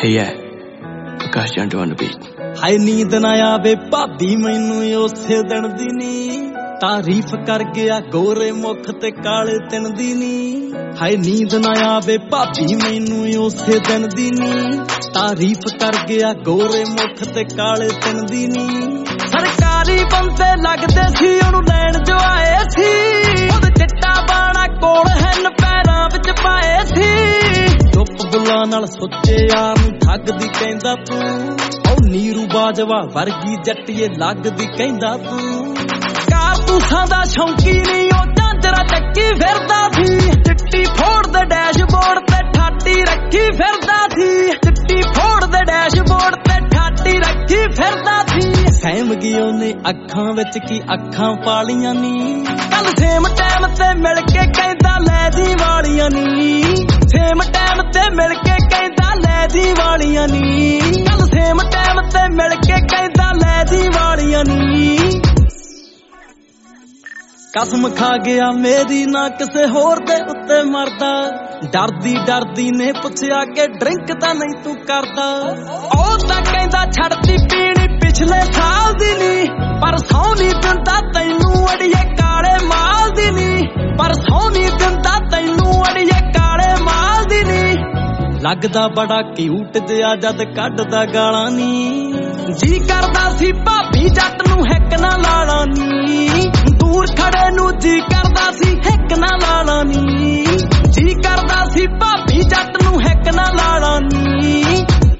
Hey yeah, Akash Jantu on the beat. ਹਾਏ ਨੀਂਦ ਨਾ ਆਵੇ ਭਾਬੀ ਮੈਨੂੰ ਉਸੇ ਦਿਨ ਦੀ ਨੀ, ਤਾਰੀਫ ਕਰ ਗਿਆ ਗੋਰੇ ਮੁਖ ਤੇ ਕਾਲੇ ਤਿੰਨ ਦੀ ਨੀ। ਹਾਏ ਨੀਂਦ ਨਾ ਆਵੇ ਭਾਬੀ ਮੈਨੂੰ ਉਸੇ ਦਿਨ ਦੀ ਨੀ, ਤਾਰੀਫ ਕਰ ਗਿਆ ਗੋਰੇ ਮੁਖ ਤੇ ਕਾਲੇ ਤਿੰਨ ਦੀ ਨੀ। ਸਰਕਾਰੀ ਬੰਦੇ ਲੱਗਦੇ ਸੀ ਉਹਨੂੰ ਲੈਣ ਜੋ ਆਏ ਸੀ, ਉਹਦੇ ਚਿੱਟਾ ਬਾਣਾ ਕੋਲ ਹਨ ਪੈਰਾਂ ਵਿੱਚ ਪਾਏ ਸੀ। ਚੁੱਪ ਬੁੱਲਾਂ ਨਾਲ ਸੋਚੇ ਯਾਰ ਨੂੰ ਠੱਗਦੀ ਕਹਿੰਦਾ ਤੂੰ, ਨੀਰੂ ਬਾਜਵਾ ਵਰਗੀ ਜੱਟੀਏ ਲੱਗਦੀ ਕਹਿੰਦਾ ਤੂੰ। ਕਾਰਤੂਸਾਂ ਦਾ ਸ਼ੌਂਕੀ ਨੀ ਉਹ ਝਾਂਜਰਾ ਚੱਕੀ ਫਿਰਦਾ ਸੀ, ਚਿੱਟੀ ਫੋੜ ਦੇ ਡੈਸ਼ਬੋਰਡ ਤੇ ਠਾਟੀ ਰੱਖੀ ਫਿਰਦਾ ਸੀ, ਚਿੱਟੀ ਫੋੜ ਦੇ ਡੈਸ਼ਬੋਰਡ ਤੇ ਠਾਟੀ ਰੱਖੀ ਫਿਰਦਾ ਸੀ। ਸਹਿਮ ਗਈ ਉਹਨੇ ਅੱਖਾਂ ਵਿੱਚ ਕੀ ਅੱਖਾਂ ਪਾਲੀਆਂ ਨੀ, ਕੱਲ ਸੇਮ ਟਾਈਮ ਤੇ ਮਿਲ ਕੇ ਕਹਿੰਦਾ ਲੈ ਦੀ ਵਾਲੀਆਂ ਨੀ, ਸੇਮ ਟਾਈਮ ਤੇ ਮਿਲ ਕੇ ਕਹਿੰਦਾ ਲੈ ਦੀ ਵਾਲੀਆਂ ਨੀ, ਕੱਲ ਸੇਮ ਟਾਈਮ ਤੇ ਮਿਲ ਕੇ ਕਹਿੰਦਾ ਲੈ ਦੀ ਵਾਲੀਆਂ ਨੀ। ਕਸਮ ਖਾ ਗਿਆ ਮੇਰੀ ਨਾ ਕਿਸੇ ਹੋਰ ਦੇ ਉੱਤੇ ਮਰਦਾ, ਡਰਦੀ ਡਰਦੀ ਨੇ ਪੁੱਛਿਆ ਕਿ ਡਰਿੰਕ ਤਾਂ ਨਹੀਂ ਤੂੰ ਕਰਦਾ। ਉਹ ਤਾਂ ਕਹਿੰਦਾ ਛੱਡਤੀ ਪੀਣੀ ਪਿਛਲੇ ਸਾਲ ਦੀ ਨੀ, ਪਰ ਸਹੁੰ ਨੀ ਦਿੰਦਾ ਤੈਨੂੰ ਅੜੀਏ ਕਾਲੇ ਮਾਲ ਦੀ ਨੀ, ਪਰ ਸਹੁੰ ਨੀ ਦਿੰਦਾ ਤੈਨੂੰ ਅੜੀਏ ਕਾਲੇ ਮਾਲ ਦੀ ਨੀ। ਲੱਗਦਾ ਬੜਾ ਕਿਊਟ ਜਿਹਾ ਜਦ ਕੱਢਦਾ ਗਾਲਾਂ ਨੀ, ਜੀ ਕਰਦਾ ਸੀ ਭਾਬੀ ਜੱਟ ਨੂੰ ਹਿੱਕ ਨਾ ਲਾਲਾ ਨੀ, ਦੂਰ ਖੜੇ ਨੂੰ ਜੀ ਕਰਦਾ ਸੀ ਹਿੱਕ ਨਾ ਲਾਲਾ ਨੀ, ਜੀ ਕਰਦਾ ਸੀ ਭਾਬੀ ਜੱਟ ਨੂੰ ਹਿੱਕ ਨਾ ਲਾਲਾ ਨੀ।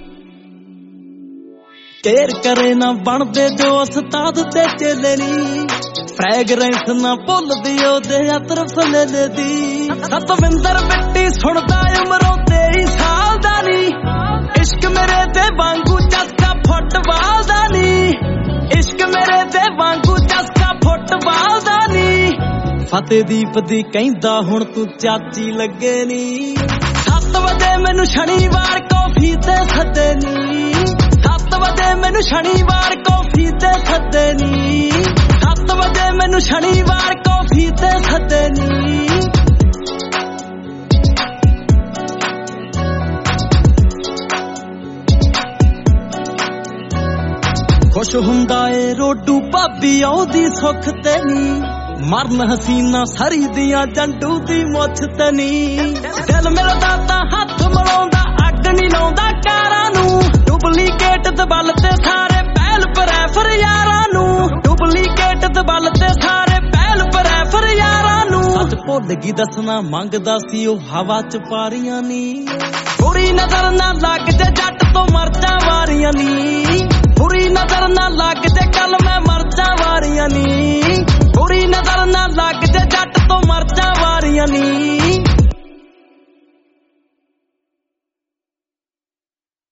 ਕੇਰ ਕਰੇ ਨਾ ਬਣਦੇ ਜੋ ਉਸਤਾਦ ਤੇ ਚੇਲੇ ਨੀ, ਫ੍ਰੈਗਰੈਂਸ ਨਾ ਭੁੱਲਦੀ ਉਹਦੇ ਅਤਰ ਫਲੇਲੇ ਦੀ। ਸਤਵਿੰਦਰ ਬਿੱਟੀ ਸੁਣਦਾ ਉਮਰੋਂ 23 ਸਾਲ ਦਾ ਨੀ, ਇਸ਼ਕ ਮੇਰੇ ਤੇ ਵਾਂਗੂ ਚਸਕਾ ਫੁੱਟਬਾਲ ਦਾ ਨੀ, ਇਸ਼ਕ ਮੇਰੇ ਤੇ ਵਾਂਗੂ ਚਸਕਾ ਫੁੱਟਬਾਲ ਦਾ ਨੀ। ਫਤਿਹਦੀਪ ਦੀ ਕਹਿੰਦਾ ਹੁਣ ਤੂੰ ਚਾਚੀ ਲੱਗੇ ਨੀ, 7 ਵਜੇ ਮੈਨੂੰ ਸ਼ਨੀਵਾਰ ਕੌਫੀ ਤੇ ਸੱਦੇ ਨੀ, 7 ਵਜੇ ਮੈਨੂੰ ਸ਼ਨੀਵਾਰ ਕੌਫੀ ਤੇ ਸੱਦੇ ਨੀ, 7 ਵਜੇ ਮੈਨੂੰ ਸ਼ਨੀਵਾਰ ਕੌਫੀ ਤੇ ਸੱਦੇ ਨੀ। ਖੁਸ਼ ਹੁੰਦਾ ਏ ਰੋਡੂ ਭਾਬੀ ਆਉਦੀ ਸੁੱਖ ਤੇ ਨੀ, ਮਰਨ ਹਸੀਨਾ ਸਰੀ ਦੀਆਂ ਜੰਟੂ ਦੀ ਮੁੱਛ ਤੇ ਨੀ। ਦਿਲ ਮੇਰਾ ਦਾਤਾ ਹੱਥ ਮਲਾਉਂਦਾ ਅੱਗ ਨੀ ਲਾਉਂਦਾ ਕਾਰਾਂ ਨੂੰ, ਡੁਪਲੀਕੇਟ ਦਬਲ ਤੇ ਸਾਰੇ ਪਹਿਲ ਪ੍ਰੈਫਰ ਯਾਰਾਂ ਨੂੰ, ਡੁਪਲੀਕੇਟ ਦਬਲ ਤੇ ਸਾਰੇ ਪਹਿਲ ਪ੍ਰੈਫਰ ਯਾਰਾਂ ਨੂੰ। ਸੱਚ ਭੁੱਲ ਗਈ ਦੱਸਣਾ ਮੰਗਦਾ ਸੀ ਉਹ ਹਵਾ ਚ ਪਾਰੀਆਂ ਨੀ, ਬੁਰੀ ਨਜ਼ਰ ਨਾ ਲੱਗ ਜੇ ਜੱਟ ਤੋਂ ਮਰ ਜਾ ਵਾਰੀਆਂ ਨੀ, ਬੁਰੀ ਨਜ਼ਰ ਨਾ ਲੱਗ ਜੇ ਕੱਲ